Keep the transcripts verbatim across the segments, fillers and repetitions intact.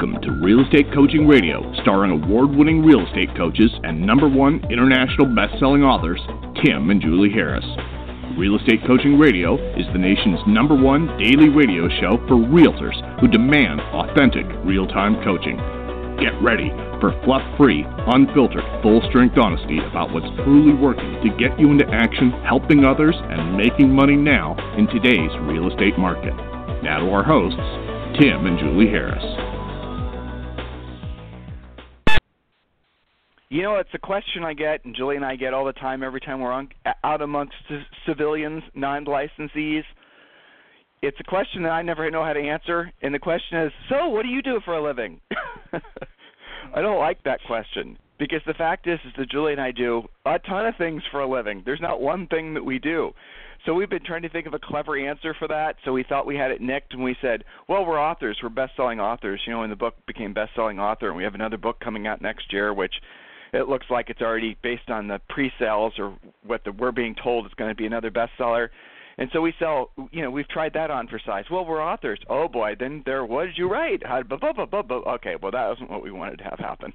Welcome to Real Estate Coaching Radio, starring award-winning real estate coaches and number one international best-selling authors, Tim and Julie Harris. Real Estate Coaching Radio is the nation's number one daily radio show for realtors who demand authentic, real-time coaching. Get ready for fluff-free, unfiltered, full-strength honesty about what's truly working to get you into action, helping others, and making money now in today's real estate market. Now to our hosts, Tim and Julie Harris. You know, it's a question I get, and Julie and I get all the time every time we're on, out amongst c- civilians, non-licensees. It's a question that I never know how to answer, and the question is, so what do you do for a living? I don't like that question, because the fact is, is that Julie and I do a ton of things for a living. There's not one thing that we do. So we've been trying to think of a clever answer for that, so we thought we had it nicked, and we said, well, we're authors. We're best-selling authors. You know, when the book became best-selling author, and we have another book coming out next year, which it looks like it's already based on the pre-sales or what the, we're being told it's going to be another bestseller. And so we sell, you know, we've tried that on for size. Well, we're authors. Oh, boy, then there, what did you write? How, blah, blah, blah, blah, blah. Okay, well, that wasn't what we wanted to have happen.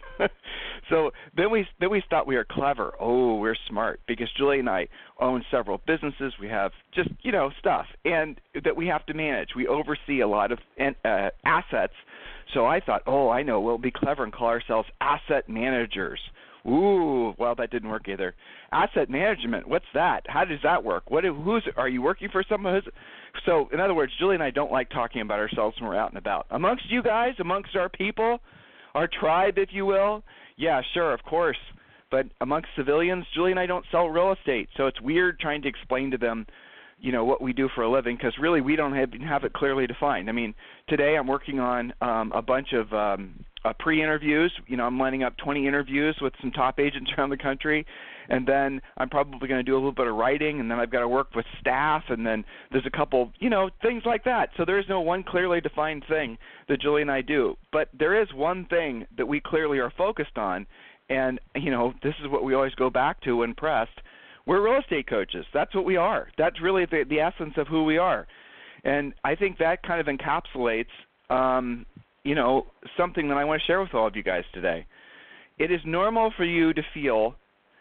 So then we then we thought we were clever. Oh, we're smart, because Julie and I own several businesses. We have just, you know, stuff and that we have to manage. We oversee a lot of uh, assets. So I thought, oh, I know, we'll be clever and call ourselves asset managers. Ooh, well, that didn't work either. Asset management, what's that? How does that work? What? Who's? Are you working for someone who's? So, in other words, Julie and I don't like talking about ourselves when we're out and about. Amongst you guys, amongst our people, our tribe, if you will, yeah, sure, of course. But amongst civilians, Julie and I don't sell real estate, so it's weird trying to explain to them, you know, what we do for a living, because really we don't have, have it clearly defined. I mean, today I'm working on um, a bunch of um, uh, pre-interviews. You know, I'm lining up twenty interviews with some top agents around the country, and then I'm probably going to do a little bit of writing, and then I've got to work with staff, and then there's a couple, you know, things like that. So there is no one clearly defined thing that Julie and I do. But there is one thing that we clearly are focused on, and, you know, this is what we always go back to when pressed. We're real estate coaches. That's what we are. That's really the, the essence of who we are. And I think that kind of encapsulates, um, you know, something that I want to share with all of you guys today. It is normal for you to feel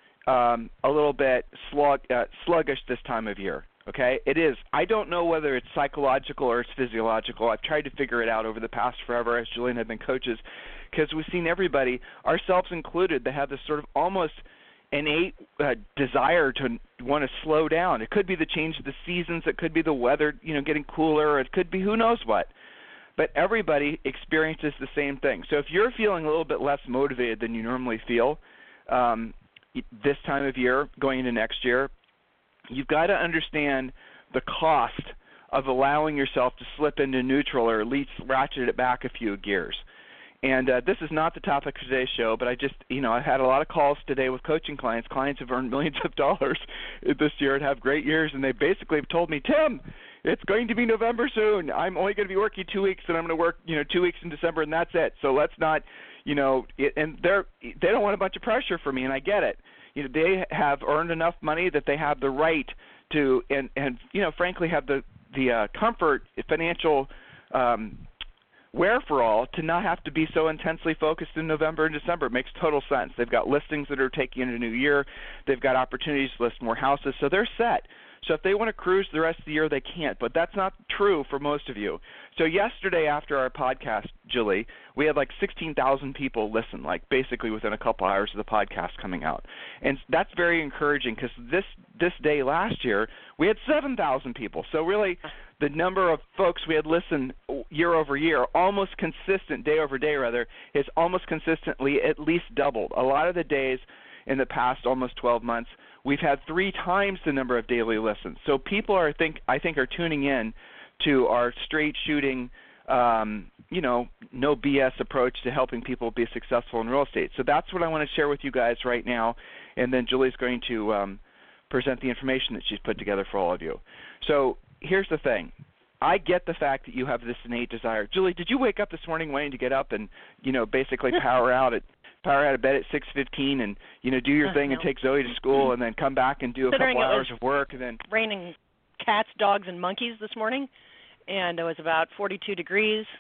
um, a little bit slug, uh, sluggish this time of year, okay? It is. I don't know whether it's psychological or it's physiological. I've tried to figure it out over the past forever as Julie and I have been coaches, because we've seen everybody, ourselves included, that have this sort of almost innate uh, desire to want to slow down. It could be the change of the seasons. It could be the weather, you know, getting cooler. Or it could be who knows what. But everybody experiences the same thing. So if you're feeling a little bit less motivated than you normally feel um, this time of year, going into next year, you've got to understand the cost of allowing yourself to slip into neutral or at least ratchet it back a few gears. And uh, this is not the topic of today's show, but I just, you know, I've had a lot of calls today with coaching clients. Clients have earned millions of dollars this year and have great years, and they basically have told me, Tim, it's going to be November soon. I'm only going to be working two weeks, and I'm going to work, you know, two weeks in December, and that's it. So let's not, you know, it, and they're they don't want a bunch of pressure from me, and I get it. You know, they have earned enough money that they have the right to, and and you know, frankly, have the the uh, comfort, financial. Um, wherefore to not have to be so intensely focused in November and December. It makes total sense. They've got listings that are taking into the new year. They've got opportunities to list more houses, so they're set. So if they want to cruise the rest of the year, they can't. But that's not true for most of you. So yesterday after our podcast, Julie, we had like sixteen thousand people listen, like basically within a couple hours of the podcast coming out. And that's very encouraging, because this, this day last year, we had seven thousand people. So really the number of folks we had listened year over year, almost consistent, day over day rather, is almost consistently at least doubled. A lot of the days in the past almost twelve months, we've had three times the number of daily listens. So people are, think I think, are tuning in to our straight shooting, um, you know, no B S approach to helping people be successful in real estate. So that's what I want to share with you guys right now, and then Julie's going to um, present the information that she's put together for all of you. So here's the thing. I get the fact that you have this innate desire. Julie, did you wake up this morning wanting to get up and, you know, basically power out at power out of bed at six fifteen and, you know, do your uh, thing no. and take Zoe to school and then come back and do a couple hours of work and then raining cats, dogs, and monkeys this morning, and it was about forty-two degrees.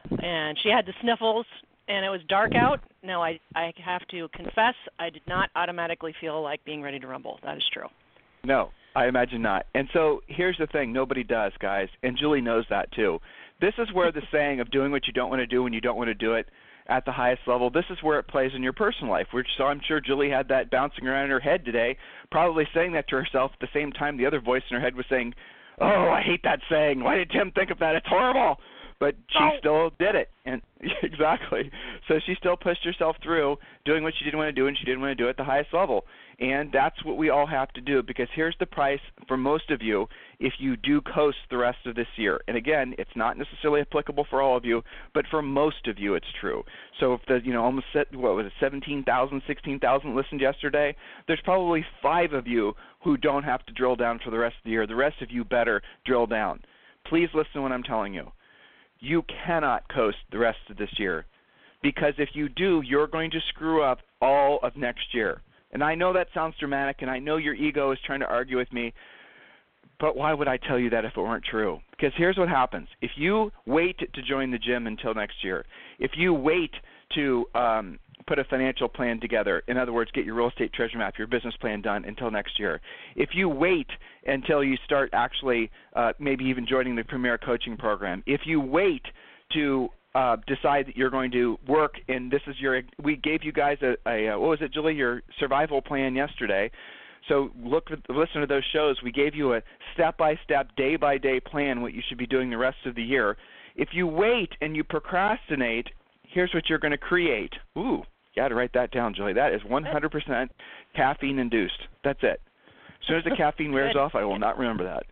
and she had the sniffles, and it was dark out. Now, I, I have to confess, I did not automatically feel like being ready to rumble. That is true. No, I imagine not. And so here's the thing. Nobody does, guys, and Julie knows that too. This is where the saying of doing what you don't want to do when you don't want to do it at the highest level, this is where it plays in your personal life. Which, so I'm sure Julie had that bouncing around in her head today, probably saying that to herself at the same time the other voice in her head was saying, oh, I hate that saying. Why did Tim think of that? It's horrible. But she oh. still did it. And exactly. So she still pushed herself through doing what she didn't want to do, and she didn't want to do it at the highest level. And that's what we all have to do, because here's the price for most of you if you do coast the rest of this year. And again, it's not necessarily applicable for all of you, but for most of you it's true. So if the, you know, almost, what was it, seventeen thousand, sixteen thousand listened yesterday, there's probably five of you who don't have to drill down for the rest of the year. The rest of you better drill down. Please listen to what I'm telling you. You cannot coast the rest of this year, because if you do, you're going to screw up all of next year. And I know that sounds dramatic, and I know your ego is trying to argue with me, but why would I tell you that if it weren't true? Because here's what happens. If you wait to join the gym until next year, if you wait to um, put a financial plan together, in other words, get your real estate treasure map, your business plan done until next year, if you wait until you start actually uh, maybe even joining the Premier Coaching Program, if you wait to uh, decide that you're going to work, and this is your, we gave you guys a, a what was it, Julie, your survival plan yesterday. So look, listen to those shows. We gave you a step-by-step, day-by-day plan what you should be doing the rest of the year. If you wait and you procrastinate, here's what you're going to create. Ooh, you got to write that down, Julie. That is one hundred percent caffeine-induced. That's it. As soon as the caffeine wears off, I will not remember that.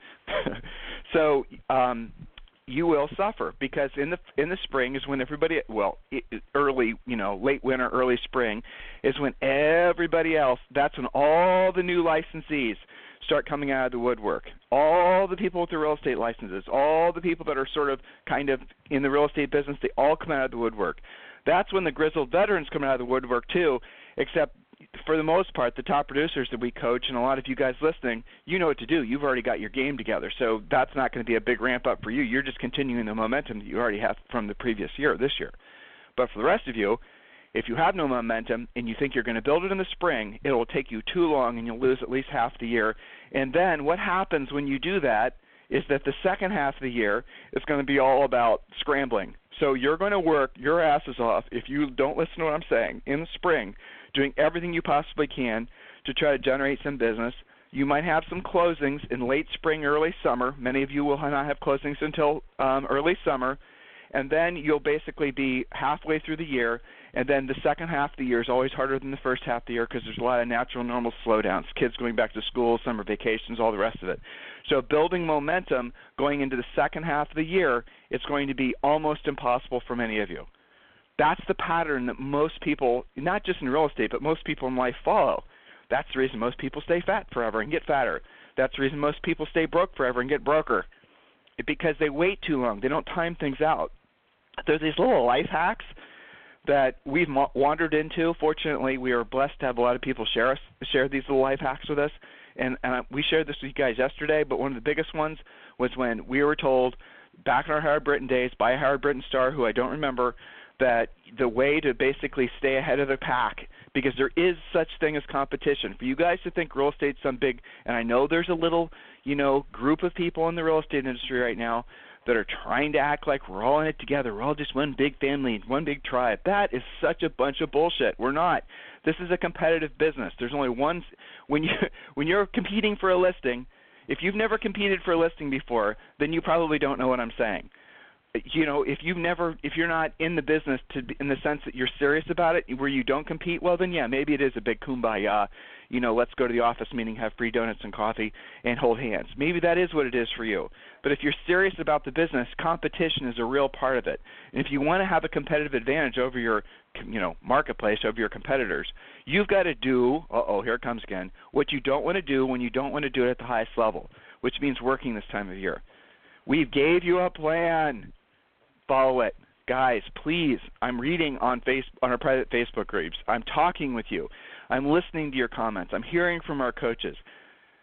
so um, you will suffer, because in the in the spring is when everybody, well, early, you know, late winter, early spring is when everybody else, that's when all the new licensees start coming out of the woodwork. All the people with the real estate licenses, all the people that are sort of kind of in the real estate business, they all come out of the woodwork. That's when the grizzled veterans come out of the woodwork too, except for the most part, the top producers that we coach, and a lot of you guys listening, you know what to do. You've already got your game together, so that's not going to be a big ramp up for you. You're just continuing the momentum that you already have from the previous year, this year. But for the rest of you, if you have no momentum and you think you're going to build it in the spring, it will take you too long and you'll lose at least half the year. And then what happens when you do that is that the second half of the year is going to be all about scrambling. So you're going to work your asses off, if you don't listen to what I'm saying, in the spring, doing everything you possibly can to try to generate some business. You might have some closings in late spring, early summer. Many of you will not have closings until um, early summer. And then you'll basically be halfway through the year. And then the second half of the year is always harder than the first half of the year, because there's a lot of natural, normal slowdowns, kids going back to school, summer vacations, all the rest of it. So building momentum going into the second half of the year, it's going to be almost impossible for many of you. That's the pattern that most people, not just in real estate, but most people in life follow. That's the reason most people stay fat forever and get fatter. That's the reason most people stay broke forever and get broker, because they wait too long. They don't time things out. There's these little life hacks that we've wandered into. Fortunately, we are blessed to have a lot of people share us, share these little life hacks with us. And, and we shared this with you guys yesterday, but one of the biggest ones was when we were told back in our Howard Britton days by a Howard Britton star who I don't remember, that the way to basically stay ahead of the pack, because there is such thing as competition. For you guys to think real estate's some big, and I know there's a little, you know, group of people in the real estate industry right now that are trying to act like we're all in it together. We're all just one big family, one big tribe. That is such a bunch of bullshit. We're not. This is a competitive business. There's only one. When you when you're competing for a listing, if you've never competed for a listing before, then you probably don't know what I'm saying. You know, if you've never, if you're not in the business to, in the sense that you're serious about it, where you don't compete, well, then yeah, maybe it is a big kumbaya. You know, let's go to the office meeting, have free donuts and coffee, and hold hands. Maybe that is what it is for you. But if you're serious about the business, competition is a real part of it. And if you want to have a competitive advantage over your, you know, marketplace, over your competitors, you've got to do, uh-oh, here it comes again, what you don't want to do when you don't want to do it at the highest level, which means working this time of year. We gave you a plan. Follow it. Guys, please, I'm reading on face, on our private Facebook groups. I'm talking with you. I'm listening to your comments. I'm hearing from our coaches.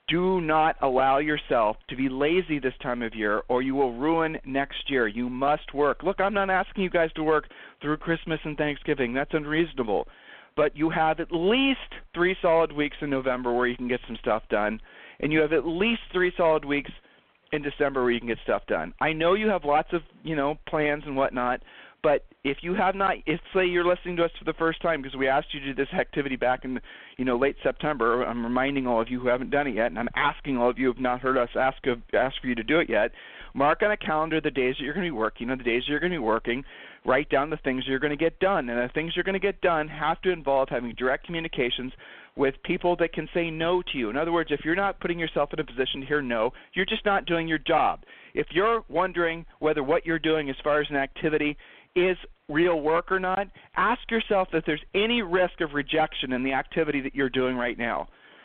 Do not allow yourself to be lazy this time of year, or you will ruin next year. You must work. Look, I'm not asking you guys to work through Christmas and Thanksgiving. That's unreasonable. But you have at least three solid weeks in November where you can get some stuff done, and you have at least three solid weeks in December where you can get stuff done. I know you have lots of, you know, plans and whatnot, but if you have not, if say you're listening to us for the first time because we asked you to do this activity back in, you know, late September, I'm reminding all of you who haven't done it yet, and I'm asking all of you who have not heard us ask of, ask for you to do it yet. Mark on a calendar the days that you're going to be working, and the days that you're going to be working, write down the things you're going to get done, and the things you're going to get done have to involve having direct communications with people that can say no to you. In other words, if you're not putting yourself in a position to hear no, you're just not doing your job. If you're wondering whether what you're doing as far as an activity is real work or not, ask yourself if there's any risk of rejection in the activity that you're doing right now.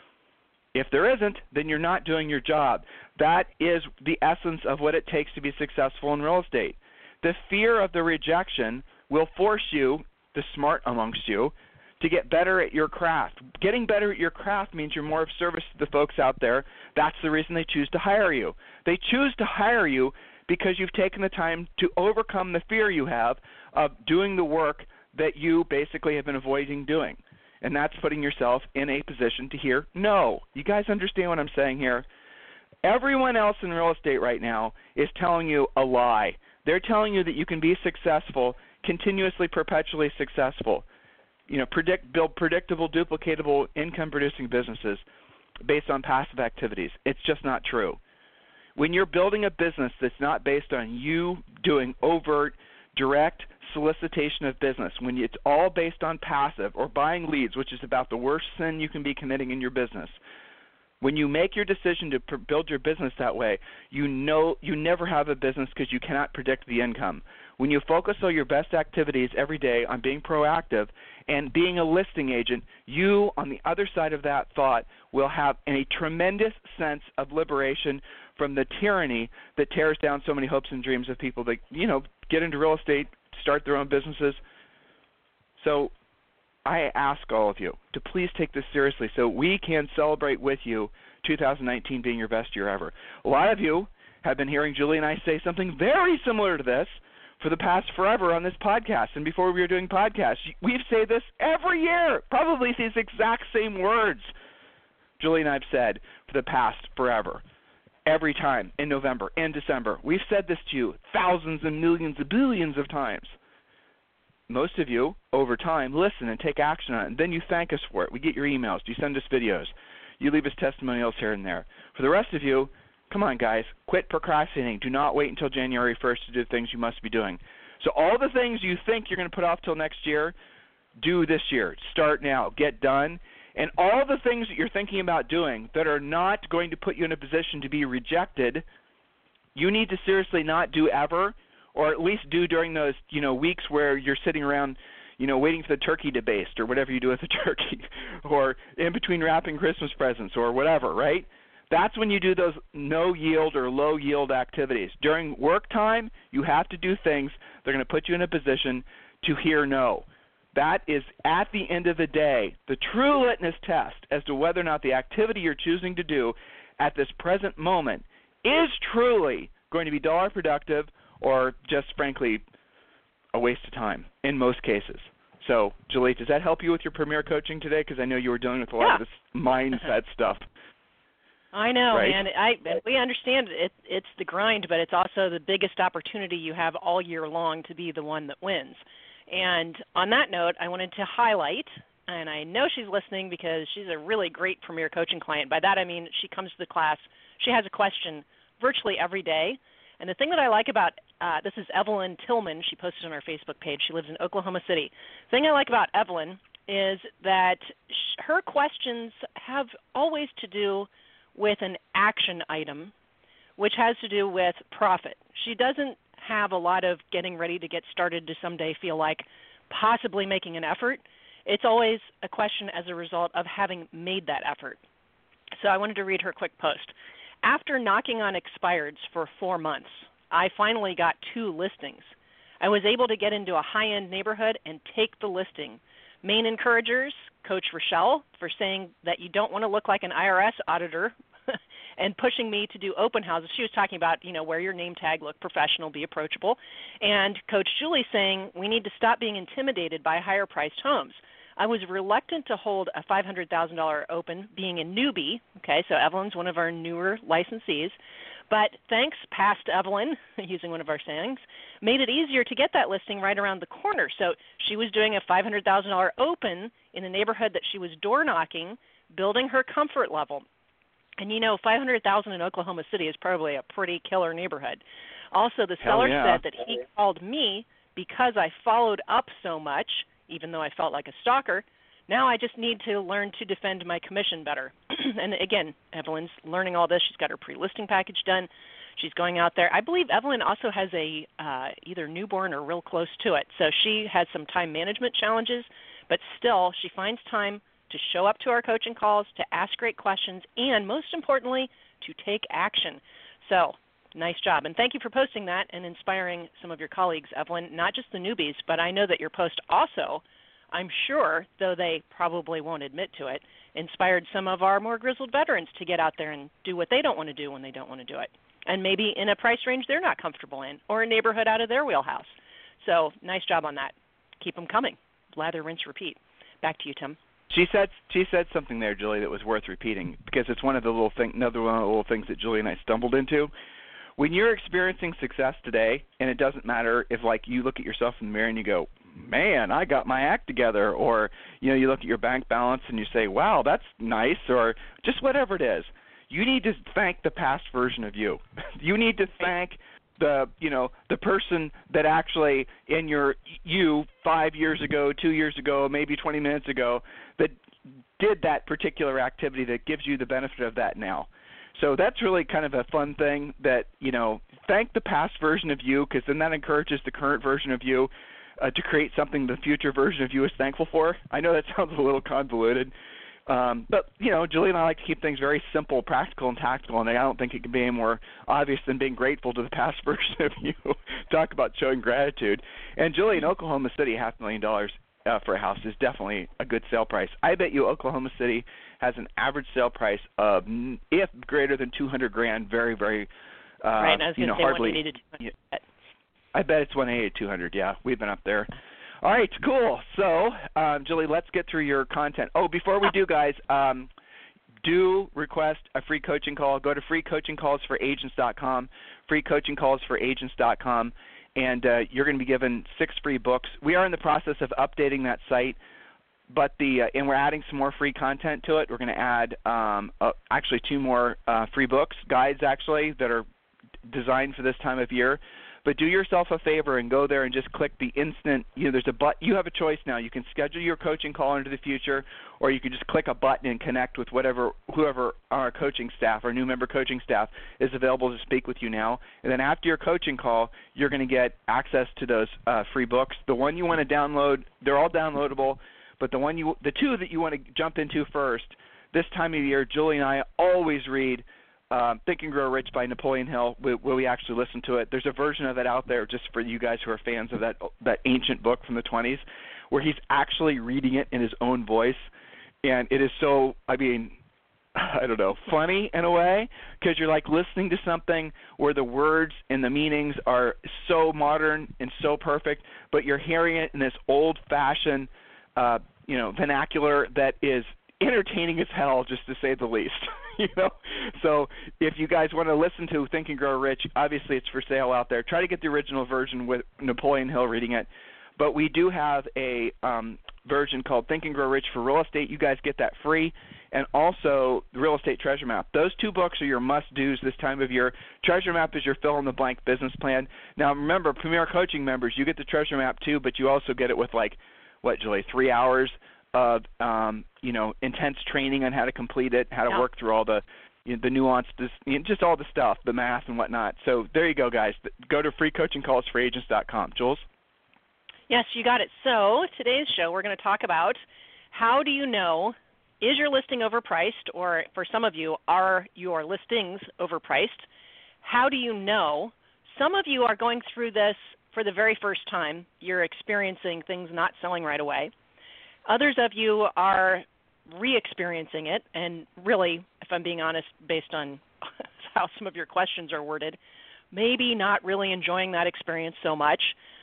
If there isn't, then you're not doing your job. That is the essence of what it takes to be successful in real estate. The fear of the rejection will force you, the smart amongst you, to get better at your craft. Getting better at your craft means you're more of service to the folks out there. That's the reason they choose to hire you. They choose to hire you because you've taken the time to overcome the fear you have of doing the work that you basically have been avoiding doing. And that's putting yourself in a position to hear no. You guys understand what I'm saying here? Everyone else in real estate right now is telling you a lie. They're telling you that you can be successful, continuously, perpetually successful. You know, predict, build predictable, duplicatable, income-producing businesses based on passive activities. It's just not true. When you're building a business that's not based on you doing overt, direct solicitation of business, when it's all based on passive or buying leads, which is about the worst sin you can be committing in your business, when you make your decision to pr- build your business that way, you know you never have a business because you cannot predict the income. When you focus on your best activities every day on being proactive and being a listing agent, you, on the other side of that thought, will have a tremendous sense of liberation from the tyranny that tears down so many hopes and dreams of people that, you know, get into real estate, start their own businesses. So I ask all of you to please take this seriously so we can celebrate with you two thousand nineteen being your best year ever. A lot of you have been hearing Julie and I say something very similar to this for the past forever on this podcast. And before we were doing podcasts, we've said this every year, probably these exact same words Julie and I have said for the past forever. Every time in November, in December. We've said this to you thousands and millions and billions of times. Most of you, over time, listen and take action on it, and then you thank us for it. We get your emails. You send us videos. You leave us testimonials here and there. For the rest of you, come on, guys. Quit procrastinating. Do not wait until January first to do the things you must be doing. So all the things you think you're going to put off till next year, do this year. Start now. Get done. And all the things that you're thinking about doing that are not going to put you in a position to be rejected, you need to seriously not do ever, or at least do during those, you know, weeks where you're sitting around, you know, waiting for the turkey to baste or whatever you do with the turkey, or in between wrapping Christmas presents or whatever, right? That's when you do those no-yield or low-yield activities. During work time, you have to do things that are going to put you in a position to hear no. That is, at the end of the day, the true litmus test as to whether or not the activity you're choosing to do at this present moment is truly going to be dollar productive or just, frankly, a waste of time in most cases. So, Julie, does that help you with your Premier coaching today? Because I know you were dealing with a lot yeah. of this mindset stuff. I know, right? man. I we understand it. It's the grind, but it's also the biggest opportunity you have all year long to be the one that wins. And on that note, I wanted to highlight, and I know she's listening because she's a really great Premier Coaching client. By that I mean she comes to the class, she has a question virtually every day. And the thing that I like about, uh, this is Evelyn Tillman, she posted on our Facebook page, she lives in Oklahoma City. The thing I like about Evelyn is that sh- her questions have always to do with an action item, which has to do with profit. She doesn't have a lot of getting ready to get started to someday feel like possibly making an effort. It's always a question as a result of having made that effort. So I wanted to read her quick post. After knocking on expireds for four months, I finally got two listings. I was able to get into a high-end neighborhood and take the listing. Main encouragers, Coach Rochelle, for saying that you don't want to look like an I R S auditor and pushing me to do open houses. She was talking about, you know, wear your name tag, look professional, be approachable. And Coach Julie saying we need to stop being intimidated by higher-priced homes. I was reluctant to hold a five hundred thousand dollars open, being a newbie. Okay, so Evelyn's one of our newer licensees. But thanks, past Evelyn, using one of our sayings, made it easier to get that listing right around the corner. So she was doing a five hundred thousand dollars open in a neighborhood that she was door knocking, building her comfort level. And, you know, five hundred thousand dollars in Oklahoma City is probably a pretty killer neighborhood. Also, the Hell seller yeah. said that he called me because I followed up so much, even though I felt like a stalker. Now I just need to learn to defend my commission better. And again, Evelyn's learning all this. She's got her pre-listing package done. She's going out there. I believe Evelyn also has a uh, either newborn or real close to it. So she has some time management challenges, but still she finds time to show up to our coaching calls, to ask great questions, and most importantly, to take action. So nice job. And thank you for posting that and inspiring some of your colleagues, Evelyn, not just the newbies, but I know that your post also, I'm sure, though they probably won't admit to it, inspired some of our more grizzled veterans to get out there and do what they don't want to do when they don't want to do it. And maybe in a price range they're not comfortable in, or a neighborhood out of their wheelhouse. So nice job on that. Keep them coming. Lather, rinse, repeat. Back to you, Tim. She said she said something there, Julie, that was worth repeating, because it's one of the little thing, another one of the little things that Julie and I stumbled into. When you're experiencing success today, and it doesn't matter if, like, you look at yourself in the mirror and you go, man, I got my act together, or, you know, you look at your bank balance and you say, wow, that's nice, or just whatever it is. You need to thank the past version of you. You need to thank the, you know, the person that actually in your you five years ago, two years ago, maybe twenty minutes ago, that did that particular activity that gives you the benefit of that now. So that's really kind of a fun thing that, you know, thank the past version of you, because then that encourages the current version of you uh, to create something the future version of you is thankful for. I know that sounds a little convoluted. Um, but, you know, Julie and I like to keep things very simple, practical, and tactical, and I don't think it can be any more obvious than being grateful to the past version of you. Talk about showing gratitude. And, Julie, in Oklahoma City, half a million dollars uh, for a house is definitely a good sale price. I bet you Oklahoma City has an average sale price of, if greater than two hundred grand, very, very, uh, right, I was you know, say hardly. one eighty to two hundred. Yeah, I bet it's one eighty to two hundred, yeah. We've been up there. All right, cool. So, um, Julie, let's get through your content. Oh, before we do, guys, um, do request a free coaching call. Go to free coaching calls for agents dot com, free coaching calls for agents dot com, and uh, you're going to be given six free books. We are in the process of updating that site, but the uh, and we're adding some more free content to it. We're going to add um, uh, actually two more uh, free books, guides actually, that are designed for this time of year. But do yourself a favor and go there and just click the instant, you know, there's a but you have a choice now. You can schedule your coaching call into the future, or you can just click a button and connect with whatever, whoever our coaching staff, our new member coaching staff is available to speak with you now. And then after your coaching call, you're going to get access to those uh, free books. The one you want to download, they're all downloadable, but the one you, the two that you want to jump into first, this time of year, Julie and I always read Um, Think and Grow Rich by Napoleon Hill, where we actually listen to it. There's a version of it out there just for you guys who are fans of that that ancient book from the twenties, where he's actually reading it in his own voice. And it is so, I mean, I don't know, funny in a way, because you're like listening to something where the words and the meanings are so modern and so perfect, but you're hearing it in this old-fashioned, uh, you know, vernacular that is entertaining as hell, just to say the least. You know, so if you guys want to listen to Think and Grow Rich, obviously it's for sale out there. Try to get the original version with Napoleon Hill reading it. But we do have a um, version called Think and Grow Rich for Real Estate. You guys get that free. And also the Real Estate Treasure Map. Those two books are your must-dos this time of year. Treasure Map is your fill-in-the-blank business plan. Now, remember, Premier Coaching members, you get the Treasure Map too, but you also get it with, like, what, Julie, three hours of, um, you know, intense training on how to complete it, how to yeah. work through all the you know, the nuance, you know, just all the stuff, the math and whatnot. So there you go, guys. Go to free coaching calls for agents dot com. Jules? Yes, you got it. So today's show, we're going to talk about how do you know, is your listing overpriced, or for some of you, are your listings overpriced? How do you know? Some of you are going through this for the very first time. You're experiencing things not selling right away. Others of you are re-experiencing it, and really, if I'm being honest, based on how some of your questions are worded, maybe not really enjoying that experience so much.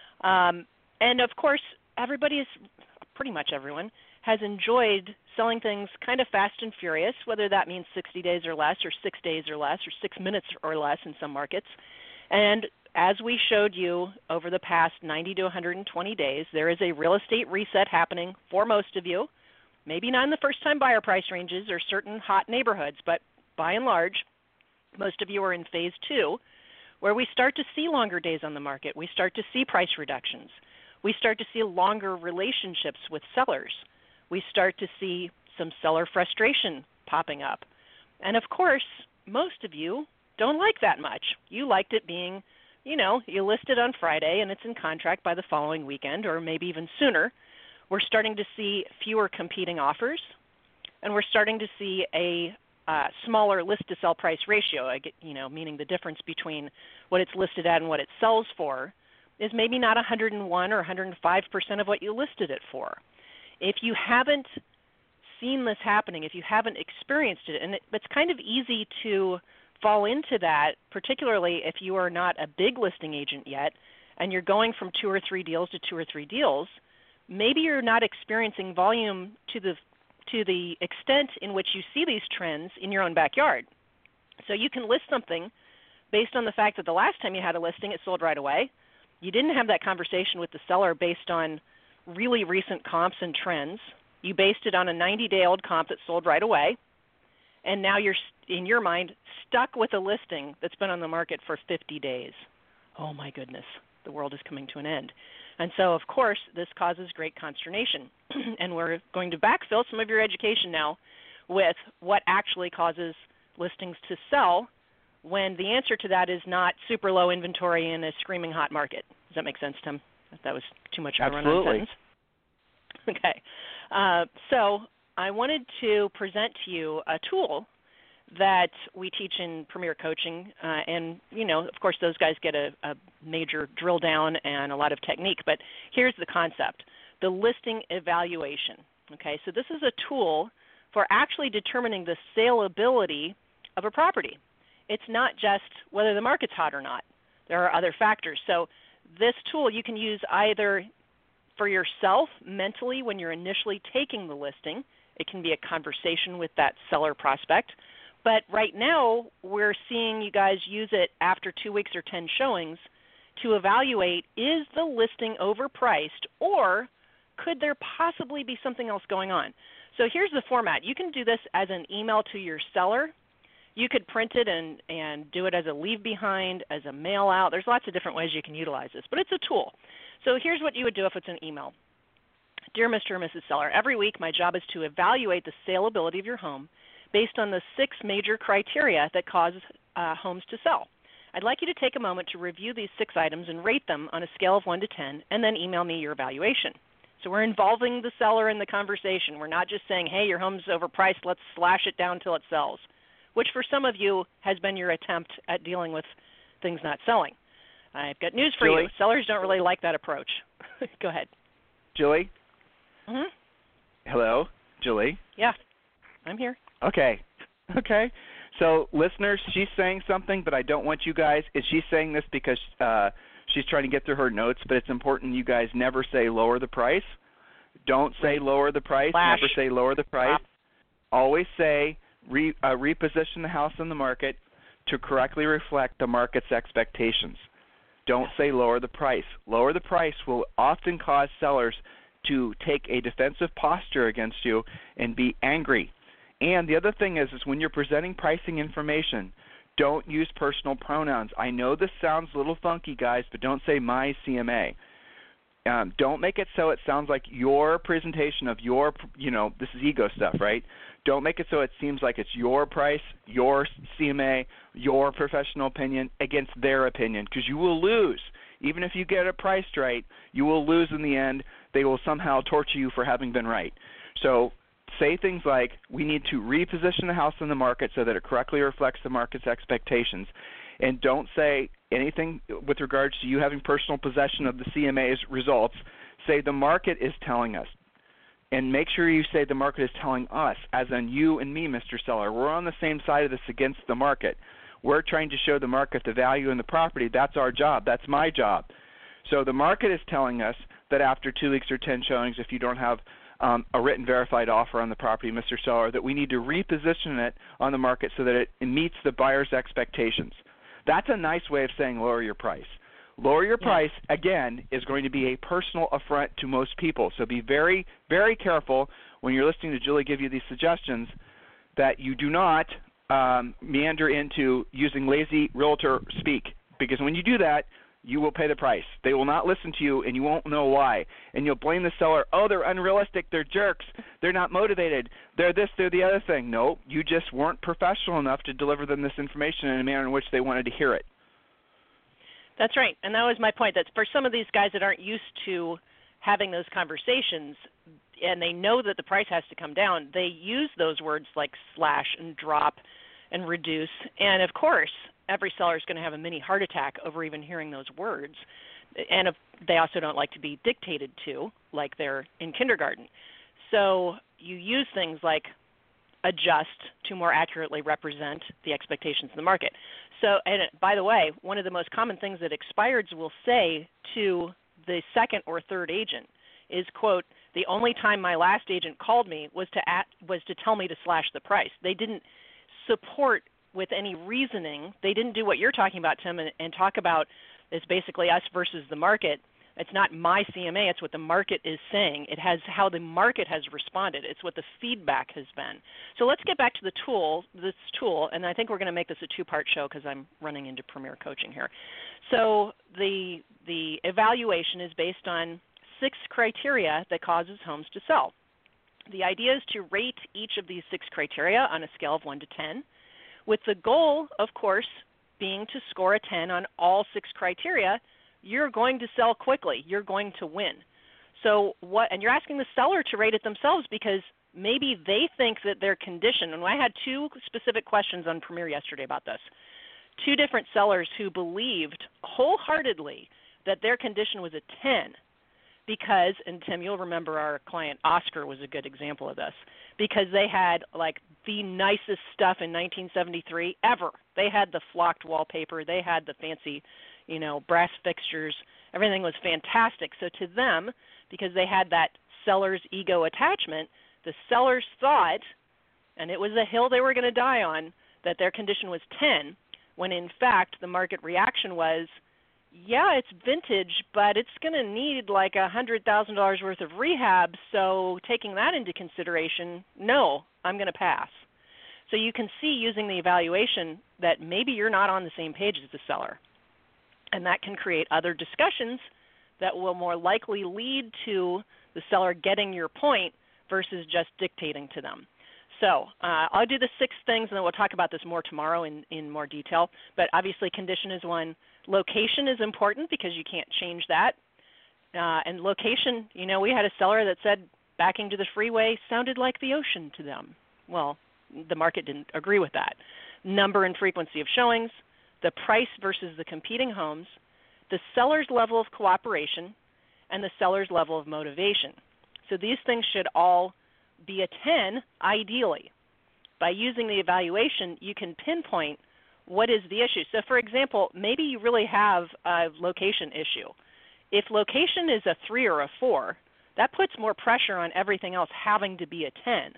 Um, and, of course, everybody is, pretty much everyone, has enjoyed selling things kind of fast and furious, whether that means sixty days or less or six days or less or six minutes or less in some markets. And as we showed you over the past ninety to one hundred twenty days, there is a real estate reset happening for most of you. Maybe not in the first-time buyer price ranges or certain hot neighborhoods, but by and large, most of you are in phase two, where we start to see longer days on the market. We start to see price reductions. We start to see longer relationships with sellers. We start to see some seller frustration popping up. And, of course, most of you don't like that much. You liked it being, you know, you listed on Friday and it's in contract by the following weekend or maybe even sooner. We're starting to see fewer competing offers, and we're starting to see a uh, smaller list-to-sell price ratio, I get, you know, meaning the difference between what it's listed at and what it sells for is maybe not one hundred one or one hundred five percent of what you listed it for. If you haven't seen this happening, if you haven't experienced it, and it, it's kind of easy to fall into that, particularly if you are not a big listing agent yet and you're going from two or three deals to two or three deals, maybe you're not experiencing volume to the to the extent in which you see these trends in your own backyard. So you can list something based on the fact that the last time you had a listing, it sold right away. You didn't have that conversation with the seller based on really recent comps and trends. You based it on a ninety-day-old comp that sold right away, and now you're, in your mind, stuck with a listing that's been on the market for fifty days. Oh, my goodness, the world is coming to an end. And so, of course, this causes great consternation. And we're going to backfill some of your education now with what actually causes listings to sell when the answer to that is not super low inventory in a screaming hot market. Does that make sense, Tim? If that was too much of a run-on sentence. Okay. Uh, so I wanted to present to you a tool that we teach in Premier Coaching. Uh, and, you know, of course, those guys get a, a major drill down and a lot of technique. But here's the concept, the listing evaluation. Okay, so this is a tool for actually determining the saleability of a property. It's not just whether the market's hot or not. There are other factors. So this tool you can use either for yourself mentally when you're initially taking the listing. It can be a conversation with that seller prospect. But right now we're seeing you guys use it after two weeks or ten showings to evaluate, is the listing overpriced or could there possibly be something else going on? So here's the format. You can do this as an email to your seller. You could print it and, and do it as a leave behind, as a mail out. There's lots of different ways you can utilize this, but it's a tool. So here's what you would do if it's an email. Dear Mister or Missus Seller, every week my job is to evaluate the saleability of your home based on the six major criteria that cause uh, homes to sell. I'd like you to take a moment to review these six items and rate them on a scale of one to ten, and then email me your evaluation. So we're involving the seller in the conversation. We're not just saying, hey, your home's overpriced, let's slash it down until it sells, which for some of you has been your attempt at dealing with things not selling. I've got news for Julie? you. Sellers don't really like that approach. Go ahead. Julie? Mm-hmm. Hello? Julie? Yeah, I'm here. Okay. Okay. So, listeners, she's saying something, but I don't want you guys – is she saying this because uh, she's trying to get through her notes, but it's important you guys never say lower the price. Don't say lower the price. Flash. Never say lower the price. Stop. Always say re, uh, reposition the house in the market to correctly reflect the market's expectations. Don't say lower the price. Lower the price will often cause sellers to take a defensive posture against you and be angry. And the other thing is, is when you're presenting pricing information, don't use personal pronouns. I know this sounds a little funky, guys, but don't say my C M A. Um, don't make it so it sounds like your presentation of your, you know, this is ego stuff, right? Don't make it so it seems like it's your price, your C M A, your professional opinion against their opinion, because you will lose. Even if you get it priced right, you will lose in the end. They will somehow torture you for having been right. So say things like, we need to reposition the house in the market so that it correctly reflects the market's expectations. And don't say anything with regards to you having personal possession of the C M A's results. Say the market is telling us. And make sure you say the market is telling us, as in you and me, Mister Seller. We're on the same side of this against the market. We're trying to show the market the value in the property. That's our job. That's my job. So the market is telling us that after two weeks or ten showings, if you don't have um, a written verified offer on the property, Mister Seller, that we need to reposition it on the market so that it, it meets the buyer's expectations. That's a nice way of saying lower your price. Lower your price, again, is going to be a personal affront to most people. So be very, very careful when you're listening to Julie give you these suggestions that you do not um, meander into using lazy realtor speak, because when you do that, you will pay the price. They will not listen to you, and you won't know why. And you'll blame the seller. Oh, they're unrealistic. They're jerks. They're not motivated. They're this, they're the other thing. No, you just weren't professional enough to deliver them this information in a manner in which they wanted to hear it. That's right, and that was my point. That for some of these guys that aren't used to having those conversations, and they know that the price has to come down, they use those words like slash and drop and reduce. And of course, every seller is going to have a mini heart attack over even hearing those words. And if they also don't like to be dictated to, like they're in kindergarten. So you use things like adjust to more accurately represent the expectations of the market. So, and by the way, one of the most common things that expireds will say to the second or third agent is, quote, the only time my last agent called me was to at, was to tell me to slash the price. They didn't support with any reasoning. They didn't do what you're talking about, Tim, and, and talk about it's basically us versus the market. It's not my C M A. It's what the market is saying. It has how the market has responded. It's what the feedback has been. So let's get back to the tool, this tool, and I think we're going to make this a two-part show because I'm running into Premier Coaching here. So the the evaluation is based on six criteria that causes homes to sell. The idea is to rate each of these six criteria on a scale of one to ten, with the goal, of course, being to score a ten on all six criteria. You're going to sell quickly. You're going to win. So what? And you're asking the seller to rate it themselves because maybe they think that their condition, and I had two specific questions on Premier yesterday about this, two different sellers who believed wholeheartedly that their condition was a ten because, and Tim, you'll remember our client Oscar was a good example of this, because they had like the nicest stuff in nineteen seventy-three ever. They had the flocked wallpaper. They had the fancy, you know, brass fixtures. Everything was fantastic. So to them, because they had that seller's ego attachment, the sellers thought, and it was a hill they were going to die on, that their condition was ten, when in fact the market reaction was, yeah, it's vintage, but it's going to need like one hundred thousand dollars worth of rehab, so taking that into consideration, no, I'm going to pass. So you can see using the evaluation that maybe you're not on the same page as the seller. And that can create other discussions that will more likely lead to the seller getting your point versus just dictating to them. So uh, I'll do the six things, and then we'll talk about this more tomorrow in, in more detail. But obviously condition is one. Location is important because you can't change that. Uh, and location, you know, we had a seller that said backing to the freeway sounded like the ocean to them. Well, the market didn't agree with that. Number and frequency of showings, the price versus the competing homes, the seller's level of cooperation, and the seller's level of motivation. So these things should all be a ten, ideally. By using the evaluation, you can pinpoint what is the issue. So, for example, maybe you really have a location issue. If location is a three or a four, that puts more pressure on everything else having to be a ten.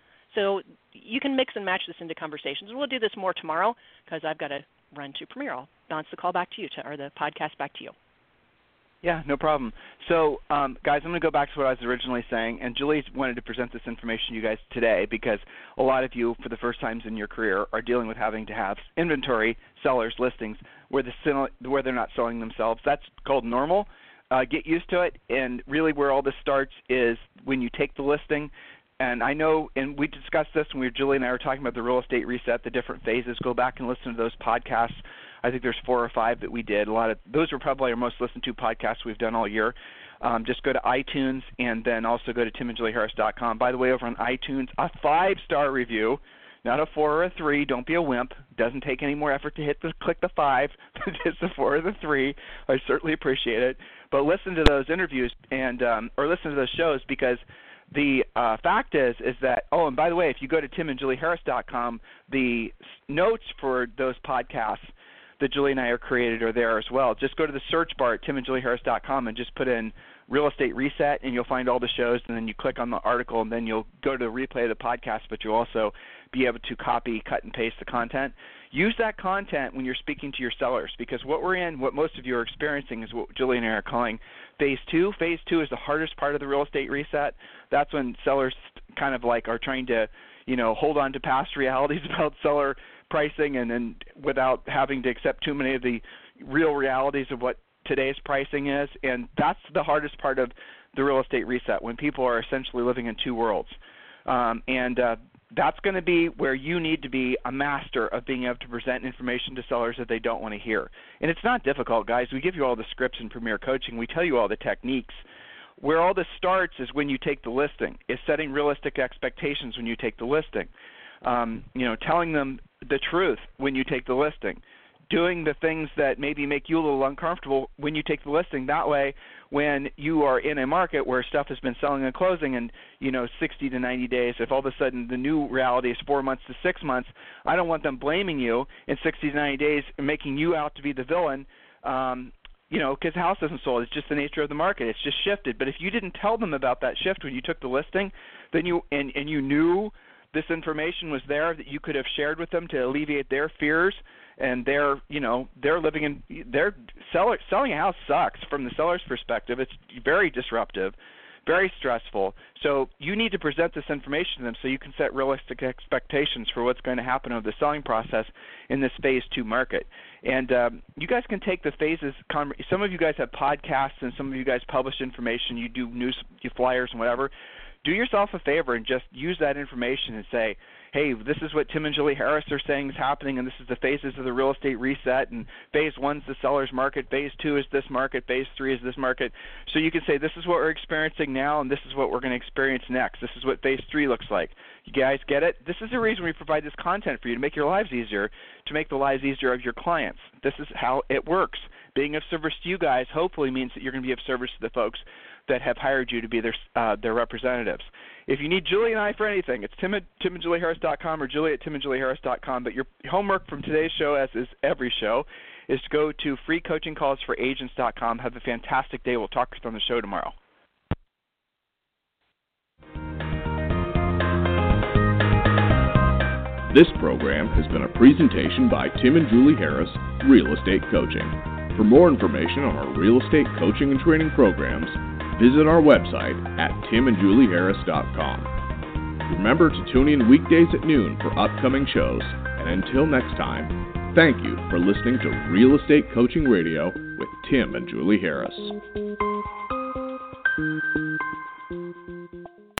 So you can mix and match this into conversations. We'll do this more tomorrow because I've got to run to Premier. I'll bounce the call back to you, to, or the podcast back to you. Yeah, no problem. So, um, guys, I'm going to go back to what I was originally saying, and Julie wanted to present this information to you guys today because a lot of you, for the first times in your career, are dealing with having to have inventory, sellers, listings, where, the, where they're not selling themselves. That's called normal. Uh, get used to it, and really where all this starts is when you take the listing. And I know, and we discussed this when we were, Julie and I were talking about the real estate reset, the different phases. Go back and listen to those podcasts. I think there's four or five that we did. A lot of those were probably our most listened to podcasts we've done all year. Um, just go to iTunes and then also go to tim and julie harris dot com. By the way, over on iTunes, a five-star review, not a four or a three. Don't be a wimp. Doesn't take any more effort to hit the click the five. It's the four or the three. I certainly appreciate it. But listen to those interviews and um, or listen to those shows because the uh, fact is is that, oh, and by the way, if you go to tim and julie harris dot com, the notes for those podcasts that Julie and I are created are there as well. Just go to the search bar at tim and julie harris dot com and just put in Real Estate Reset, and you'll find all the shows, and then you click on the article, and then you'll go to the replay of the podcast, but you'll also be able to copy, cut, and paste the content. Use that content when you're speaking to your sellers, because what we're in, what most of you are experiencing, is what Julie and I are calling phase two. Phase two is the hardest part of the real estate reset. That's when sellers kind of like are trying to, you know, hold on to past realities about seller pricing, and then without having to accept too many of the real realities of what today's pricing is. And that's the hardest part of the real estate reset, when people are essentially living in two worlds. Um, and uh, that's going to be where you need to be a master of being able to present information to sellers that they don't want to hear. And it's not difficult, guys. We give you all the scripts in Premier Coaching. We tell you all the techniques. Where all this starts is when you take the listing, is setting realistic expectations when you take the listing. Um, you know, telling them the truth when you take the listing. Doing the things that maybe make you a little uncomfortable when you take the listing. That way, when you are in a market where stuff has been selling and closing in, you know, sixty to ninety days, if all of a sudden the new reality is four months to six months, I don't want them blaming you in sixty to ninety days and making you out to be the villain, um, you know, because the house isn't sold. It's just the nature of the market. It's just shifted. But if you didn't tell them about that shift when you took the listing, then you and, and you knew this information was there that you could have shared with them to alleviate their fears, and they're, you know, they're living in, they're seller, selling a house sucks from the seller's perspective. It's very disruptive, very stressful. So you need to present this information to them so you can set realistic expectations for what's going to happen over the selling process in this phase two market. And um, you guys can take the phases. Some of you guys have podcasts, and some of you guys publish information. You do news, you flyers and whatever. Do yourself a favor and just use that information and say, hey, this is what Tim and Julie Harris are saying is happening, and this is the phases of the real estate reset, and phase one's the seller's market, phase two is this market, phase three is this market. So you can say, this is what we're experiencing now, and this is what we're going to experience next. This is what phase three looks like. You guys get it? This is the reason we provide this content for you, to make your lives easier, to make the lives easier of your clients. This is how it works. Being of service to you guys hopefully means that you're going to be of service to the folks that have hired you to be their uh, their representatives. If you need Julie and I for anything, it's tim at tim and julie harris dot com or julie at tim and julie harris dot com. But your homework from today's show, as is every show, is to go to free coaching calls for agents dot com. Have a fantastic day. We'll talk on the show tomorrow. This program has been a presentation by Tim and Julie Harris, Real Estate Coaching. For more information on our real estate coaching and training programs, visit our website at tim and julie harris dot com. Remember to tune in weekdays at noon for upcoming shows, and until next time, thank you for listening to Real Estate Coaching Radio with Tim and Julie Harris.